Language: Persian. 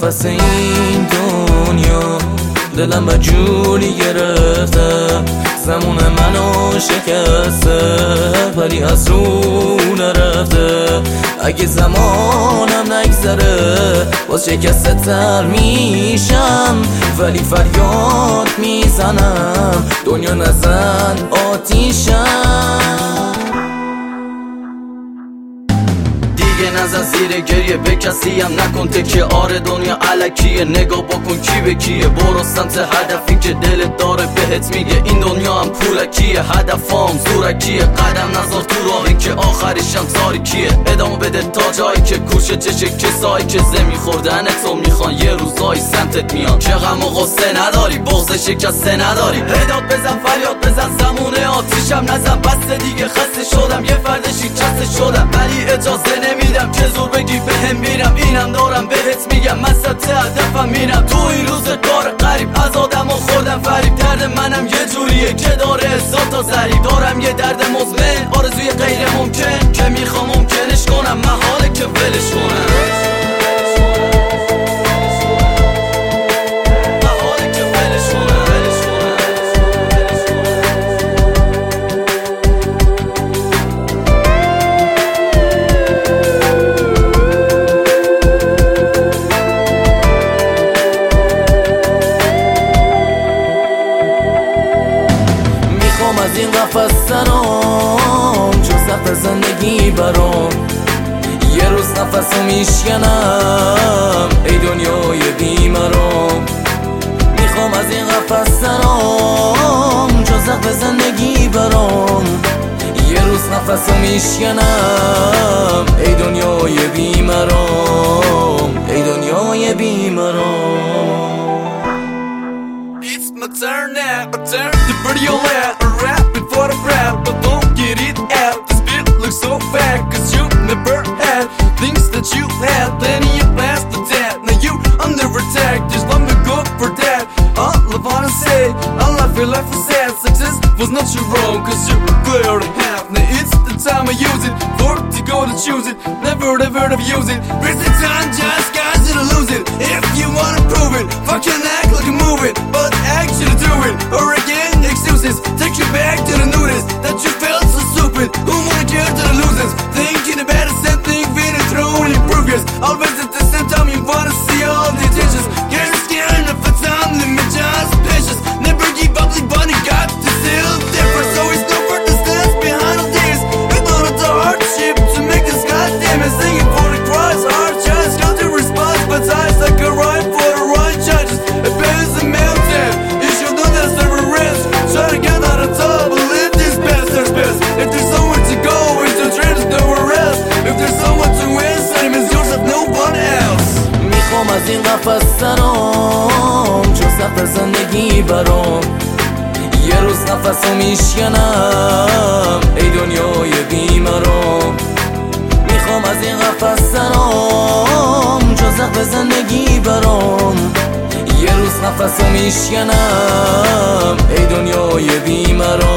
قفس این دنیا دلم به جوری گرفته، زمون منو شکسته ولی از رو نرفته. اگه زمانم نگذره باز شکسته تر میشم، ولی فریاد میزنم دنیا نزن آتیشم. نزن زیر گریه به کسی هم نکن تکیه، آره دنیا علکیه نگاه بکن کی به کیه. برو سمت هدفی که دلت داره بهت میگه این دنیا هم پولکیه، هدفام زورکیه. قدم نذار تو راهی که آخرشم تاریکیه، ادامه بده تا جایی که کوشه چشه کسایی که زمین خوردن تو میخوان یه روزایی سمتت میان. که غم و غصه نداری بغض شکسته نداری، هدات بزن فریاد بزن زمونه آتیشم نزن. بس دیگه خسته شدم یه فرد شکسته شدم، ولی اجازه نمیدم که زور بگی بهم میرم. اینم دارم بهت میگم من سمت هدفم میرم. تو این روز کار قریب از آدم ها خوردم فریب، درد منم یه جوریه که داره هزار تا ضریب. دارم یه درد مزمن آرزوی غیر ممکن که میخوام ممکنش کنم، محاله که ولش کنم. از این قفس سرام چون سخت زندگی برام، یه روز نفسو میشکنم ای دنیای بیمارم. میخوام از این قفس سرام چون سخت زندگی برام، یه روز نفسو میشکنم ای دنیای بیمارم، ای دنیای بیمارم. It's my turn now, my turn to pretty old hat. I'm rapping for the rap, but don't get it out. This beat looks so fat, cause you never had things that you had. Then you passed the debt, now you under attack. Just let me go for that. All I wanna say, all I feel like is sad. Success was not your own, cause you were clear to have. Now it's the time I use it, for to go to choose it. Never ever abuse it. There's the time just guys to lose it. If you wanna prove it, fucking act like a move it, but actually do it. Or again, excuses take you back to the newness that you felt so stupid. Who wanna care to the losers? Thinking about the same thing, feeling through and progress. Always at the same time, you wanna see all the attentions. Getting scared enough for time, limit just patience. Never give up, like bunny got to still different. So it's no further steps behind all this. Ignore the hardship to make this goddamn it. Singing for the cross, hard chance, come to response, but eyes like a right for the right judges. It bears a mountain, you should know that's the risk. Try to get out of trouble, live this bastard's best. If there's somewhere to go, it's your dream, there's nowhere else. If there's someone to win, same as yours of no one else. میخوام از این قفس سرام چون سخت زندگی برام، یه روز نفسو میشکنم ای دنیای بیمارم. میخوام از این قفس سرام چون سخت زندگی برام، یه روز نفسو میشکنم ای دنیای بیمارم.